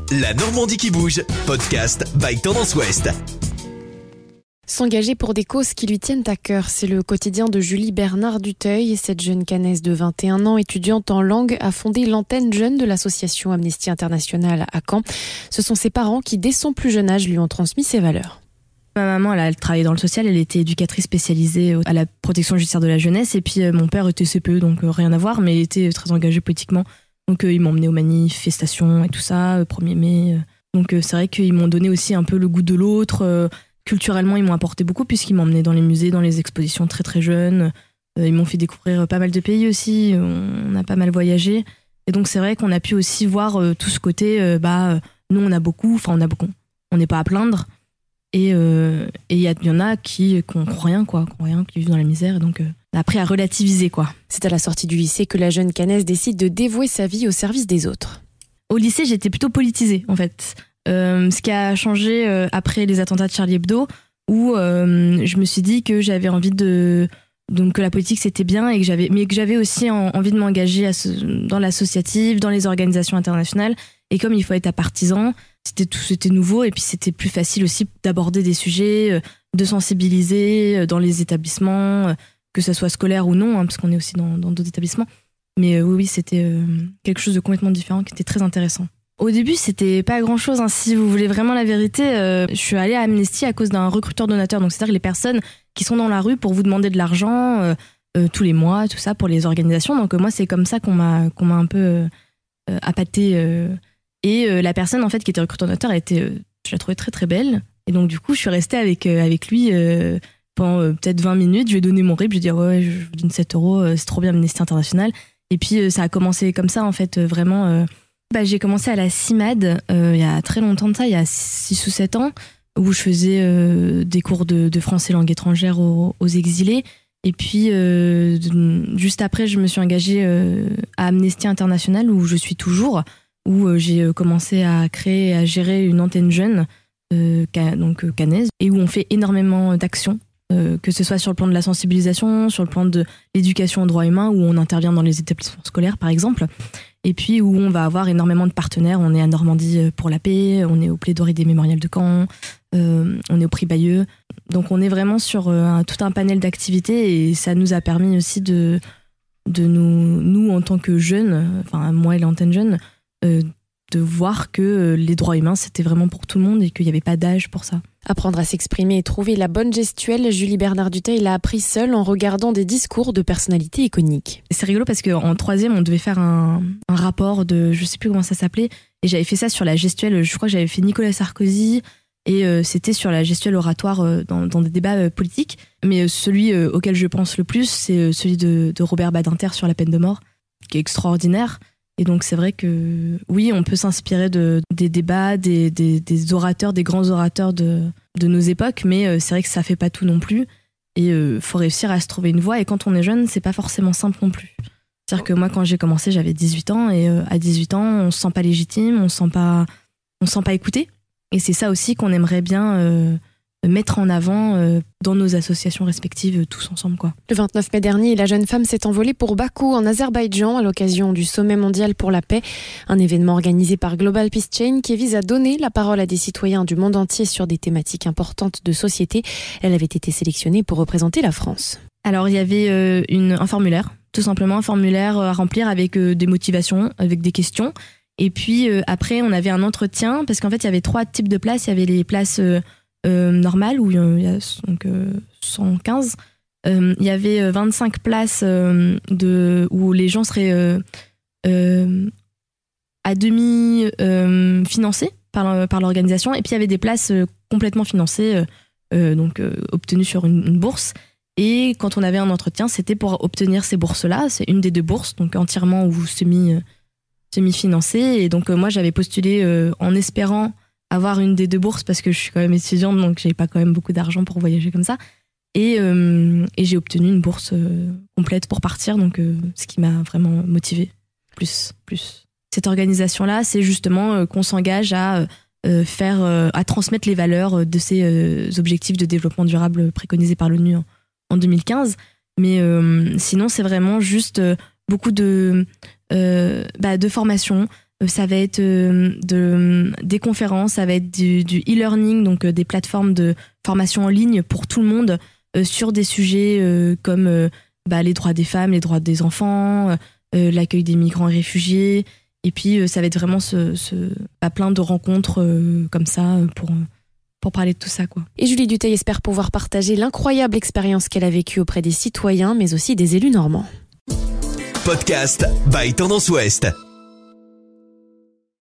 La Normandie qui bouge, podcast by Tendance Ouest. S'engager pour des causes qui lui tiennent à cœur, c'est le quotidien de Julie Bernard Duteuil. Cette jeune Caennaise de 21 ans, étudiante en langue, a fondé l'antenne jeune de l'association Amnesty International à Caen. Ce sont ses parents qui, dès son plus jeune âge, lui ont transmis ses valeurs. Ma maman, elle travaillait dans le social, elle était éducatrice spécialisée à la protection judiciaire de la jeunesse. Et puis mon père était CPE, donc rien à voir, mais était très engagé politiquement. Donc ils m'ont emmené aux manifestations et tout ça, 1er mai. Donc c'est vrai qu'ils m'ont donné aussi un peu le goût de l'autre. Culturellement, ils m'ont apporté beaucoup puisqu'ils m'ont emmené dans les musées, dans les expositions très très jeunes. Ils m'ont fait découvrir pas mal de pays aussi. On a pas mal voyagé. Et donc c'est vrai qu'on a pu aussi voir tout ce côté, nous on a beaucoup, on n'est pas à plaindre. Et il y en a qui n'ont rien, qui vivent dans la misère. Et donc on a appris à relativiser, quoi. C'est à la sortie du lycée que la jeune Caennaise décide de dévouer sa vie au service des autres. Au lycée, j'étais plutôt politisée, en fait. Ce qui a changé après les attentats de Charlie Hebdo, où je me suis dit que j'avais envie donc que la politique c'était bien, et que j'avais aussi envie de m'engager dans l'associatif, dans les organisations internationales. Et comme il faut être partisan, c'était nouveau, et puis c'était plus facile aussi d'aborder des sujets, de sensibiliser dans les établissements, que ça soit scolaire ou non, parce qu'on est aussi dans d'autres établissements. Mais oui, c'était quelque chose de complètement différent qui était très intéressant. Au début, c'était pas grand-chose. Si vous voulez vraiment la vérité, je suis allée à Amnesty à cause d'un recruteur-donateur. Donc, c'est-à-dire les personnes qui sont dans la rue pour vous demander de l'argent tous les mois, tout ça, pour les organisations. Donc, moi, c'est comme ça qu'on m'a un peu appâtée. Et la personne, en fait, qui était recruteur-donateur, je la trouvais très, très belle. Et donc, du coup, je suis restée avec lui pendant peut-être 20 minutes. Je lui ai donné mon RIB. Je lui ai dit, ouais, je vous donne 7 €, c'est trop bien, Amnesty International. Et puis, ça a commencé comme ça, en fait, vraiment... j'ai commencé à la CIMAD il y a très longtemps de ça, il y a 6 ou 7 ans, où je faisais des cours de français langue étrangère aux exilés. Et puis, juste après, je me suis engagée à Amnesty International, où je suis toujours, où j'ai commencé à créer et à gérer une antenne jeune, caennaise, et où on fait énormément d'actions, que ce soit sur le plan de la sensibilisation, sur le plan de l'éducation aux droits humains, où on intervient dans les établissements scolaires, par exemple. Et puis où on va avoir énormément de partenaires. On est à Normandie pour la paix, on est au Plaidoirie des mémorials de Caen, on est au Prix Bayeux. Donc on est vraiment sur tout un panel d'activités, et ça nous a permis aussi de nous en tant que jeunes, moi et l'antenne jeune, de voir que les droits humains c'était vraiment pour tout le monde et qu'il n'y avait pas d'âge pour ça. Apprendre à s'exprimer et trouver la bonne gestuelle, Julie Bernard Duteuil l'a appris seule en regardant des discours de personnalités iconiques. C'est rigolo parce qu'en 3e, on devait faire un rapport de, je sais plus comment ça s'appelait, et j'avais fait ça sur la gestuelle. Je crois que j'avais fait Nicolas Sarkozy, et c'était sur la gestuelle oratoire dans des débats politiques. Mais celui auquel je pense le plus, c'est celui de Robert Badinter sur la peine de mort, qui est extraordinaire. Et donc c'est vrai que oui, on peut s'inspirer des débats, des orateurs, des grands orateurs de nos époques, mais c'est vrai que ça fait pas tout non plus. Et faut réussir à se trouver une voie. Et quand on est jeune, c'est pas forcément simple non plus. C'est-à-dire que moi, quand j'ai commencé, j'avais 18 ans, et à 18 ans, on se sent pas légitime, on se sent pas écouté. Et c'est ça aussi qu'on aimerait bien mettre en avant dans nos associations respectives, tous ensemble, quoi. Le 29 mai dernier, la jeune femme s'est envolée pour Bakou, en Azerbaïdjan, à l'occasion du sommet mondial pour la paix, un événement organisé par Global Peace Chain qui vise à donner la parole à des citoyens du monde entier sur des thématiques importantes de société. Elle avait été sélectionnée pour représenter la France. Alors, il y avait un formulaire, tout simplement un formulaire à remplir avec des motivations, avec des questions. Et puis après, on avait un entretien, parce qu'en fait, il y avait 3 types de places. Il y avait les places normales, où il y a donc 115. Il y avait 25 places où les gens seraient à demi financés par l'organisation. Et puis il y avait des places complètement financées, obtenues sur une bourse. Et quand on avait un entretien, c'était pour obtenir ces bourses-là. C'est une des 2 bourses, donc entièrement ou semi-financée. Et donc moi, j'avais postulé en espérant avoir une des 2 bourses, parce que je suis quand même étudiante, donc j'avais pas quand même beaucoup d'argent pour voyager comme ça. Et j'ai obtenu une bourse complète pour partir, donc ce qui m'a vraiment motivée plus. Cette organisation-là, c'est justement qu'on s'engage à transmettre les valeurs de ces objectifs de développement durable préconisés par l'ONU en 2015. Mais sinon, c'est vraiment juste beaucoup de formation, Ça va être des conférences, ça va être du e-learning, donc des plateformes de formation en ligne pour tout le monde sur des sujets comme les droits des femmes, les droits des enfants, l'accueil des migrants et réfugiés. Et puis ça va être vraiment plein de rencontres comme ça pour parler de tout ça, quoi. Et Julie Dutheil espère pouvoir partager l'incroyable expérience qu'elle a vécue auprès des citoyens, mais aussi des élus normands. Podcast by Tendance Ouest.